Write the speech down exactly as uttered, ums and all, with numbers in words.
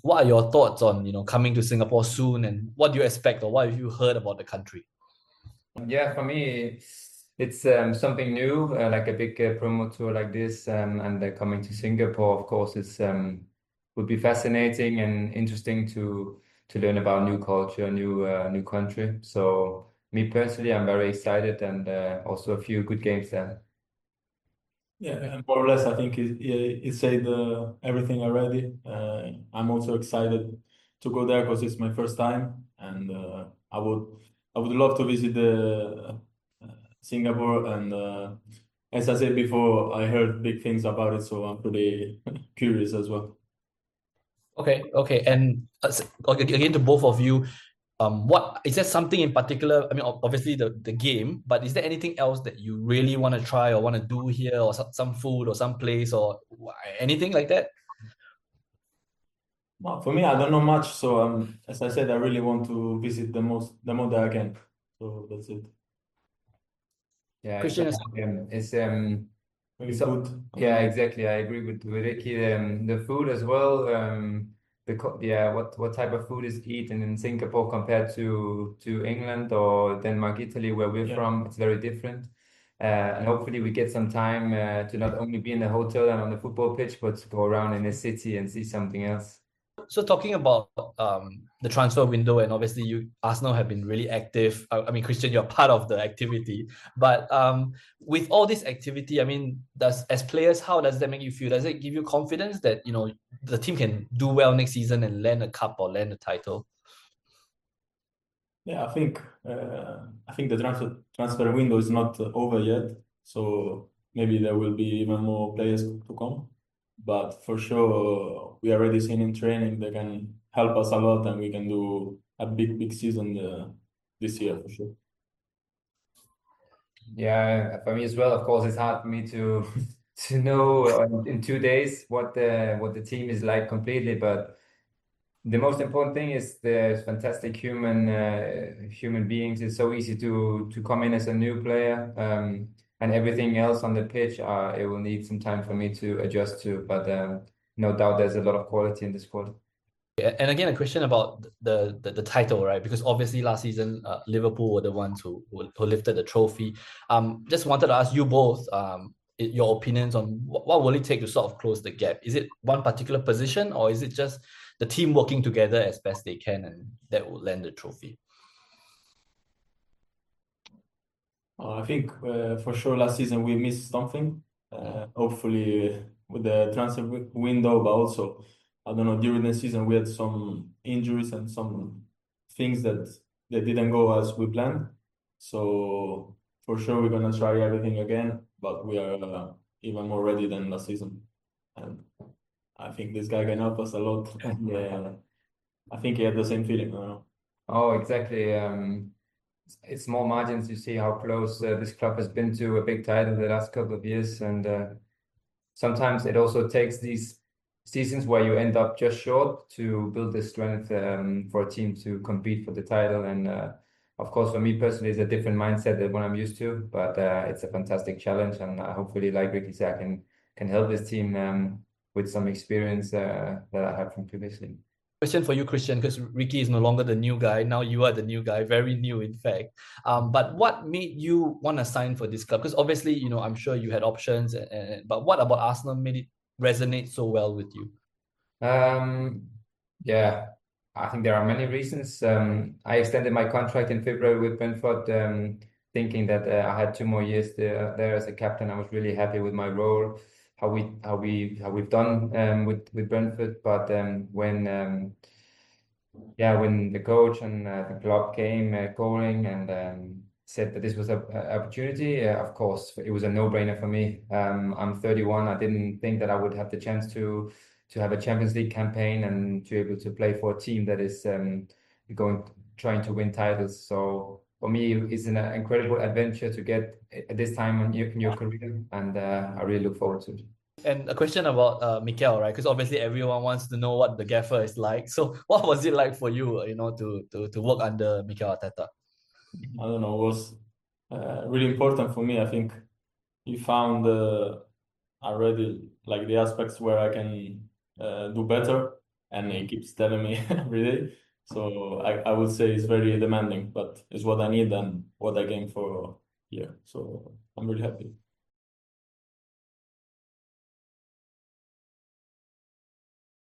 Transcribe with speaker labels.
Speaker 1: what are your thoughts on, you know, coming to Singapore soon, and what do you expect, or what have you heard about the country?
Speaker 2: Yeah, for me, it's um, something new, uh, like a big uh, promo tour like this, um, and uh, coming to Singapore, of course, it's um, would be fascinating and interesting to to learn about new culture, new uh, new country. So me personally, I'm very excited, and uh, also a few good games there.
Speaker 3: Yeah, and more or less, I think it, it, it said uh, everything already. Uh, I'm also excited to go there because it's my first time, and uh, I would I would love to visit the uh, Singapore. And uh, as I said before, I heard big things about it, so I'm pretty curious as well.
Speaker 1: Okay, okay, and uh, s- ag- again to both of you, um, what is there something in particular? I mean, ob- obviously the the game, but is there anything else that you really want to try or want to do here, or some, some food or some place or wh- anything like that?
Speaker 3: Well, for me, I don't know much, so um, as I said, I really want to visit the most the more that I can. So that's it.
Speaker 2: Yeah, it's
Speaker 1: Christian
Speaker 2: like
Speaker 1: is
Speaker 2: um, it's um,
Speaker 3: Maybe
Speaker 2: it's
Speaker 3: food.
Speaker 2: yeah, exactly. I agree with with Ricky. Um, the food as well. Um, the co- yeah, what what type of food is eaten in Singapore compared to to England or Denmark, Italy, where we're
Speaker 3: Yeah.
Speaker 2: from? It's very different. Uh, and hopefully we get some time uh, to not only be in the hotel and on the football pitch, but to go around in the city and see something else.
Speaker 1: So talking about um the transfer window, and obviously you Arsenal have been really active. I, I mean, Christian, you're part of the activity, but um with all this activity, I mean, does as players, how does that make you feel? Does it give you confidence that you know the team can do well next season and land a cup or land a title?
Speaker 3: Yeah, I think uh, I think the transfer transfer window is not uh, over yet, so maybe there will be even more players to come. But for sure, we already seen in training they can help us a lot, and we can do a big big season uh, this year for sure.
Speaker 2: Yeah, for me as well. Of course, it's hard for me to to know uh, in two days what the what the team is like completely, but the most important thing is the fantastic human uh, human beings. It's so easy to to come in as a new player, um, and everything else on the pitch. Uh, it will need some time for me to adjust to, but um, no doubt there's a lot of quality in the squad.
Speaker 1: And again, a question about the the, the title, right? Because obviously last season, uh, Liverpool were the ones who, who who lifted the trophy. Um, just wanted to ask you both, um, i- your opinions on what, what will it take to sort of close the gap? Is it one particular position, or is it just the team working together as best they can, and that will land the trophy?
Speaker 3: Uh, I think uh, for sure last season we missed something. Uh, hopefully uh, with the transfer wi- window, but also I don't know during the season we had some injuries and some things that that didn't go as we planned. So for sure we're gonna try everything again, but we are uh, even more ready than last season. And I think this guy can help us a lot. And uh, I think he had the same feeling. I don't know.
Speaker 2: Oh, exactly. Um, it's small margins. You see how close uh, this club has been to a big title the last couple of years, and uh, sometimes it also takes these seasons where you end up just short to build the strength um, for a team to compete for the title. And uh, of course, for me personally, it's a different mindset than what I'm used to, but uh, it's a fantastic challenge. And uh, hopefully, like Ricky said, I can, can help this team um, with some experience uh, that I have from previously.
Speaker 1: Question for you, Christian, because Ricky is no longer the new guy. Now you are the new guy, very new, in fact. Um, but what made you want to sign for this club? Because obviously, you know, I'm sure you had options, and, and, but what about Arsenal made it resonate so well with you?
Speaker 2: Um, yeah, I think there are many reasons. Um, I extended my contract in February with Brentford, um, thinking that uh, I had two more years there, there as a captain. I was really happy with my role, how we how we how we've done um, with with Brentford. But um, when um, yeah, when the coach and uh, the club came uh, calling and um, said that this was a, a opportunity, uh, of course, it was a no-brainer for me. Um, I'm thirty-one. I didn't think that I would have the chance to to have a Champions League campaign and to be able to play for a team that is um, going trying to win titles. So for me, it's an incredible adventure to get at this time in your, in your career, and uh, I really look forward to it.
Speaker 1: And a question about uh, Mikel, right? Because obviously everyone wants to know what the gaffer is like. So what was it like for you, you know, to to to work under Mikel Arteta?
Speaker 3: I don't know. It was uh, really important for me. I think he found uh, already like the aspects where I can uh, do better. and he keeps telling me every day. So I, I would say it's very demanding, but it's what I need and what I gain for here. So I'm really happy.